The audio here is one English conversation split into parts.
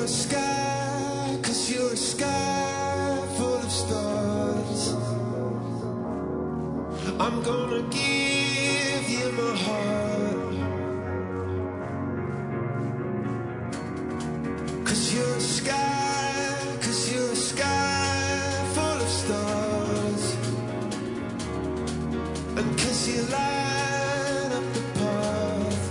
sky, 'cause you're a sky full of stars. I'm gonna give you my heart, 'cause you're a sky, 'cause you're a sky full of stars. And 'cause you light up the path,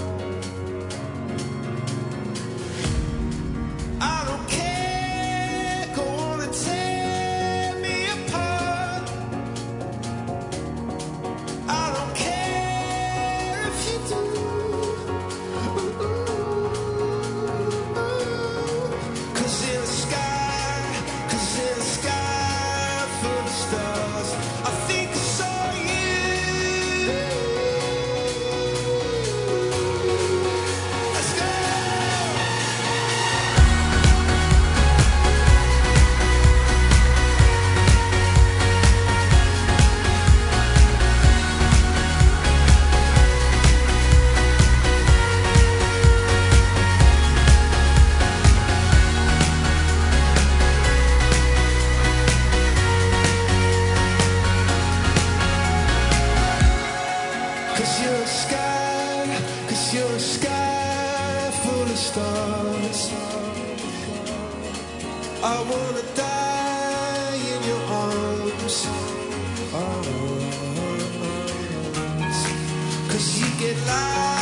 I don't care, go on and tear me apart. I don't care if you do. Cause in the sky, 'cause in the sky full of stars, I think I saw you. Let's go. Cause you're a sky, 'cause you're a sky full of stars. I wanna die in your arms, arms. 'Cause you get light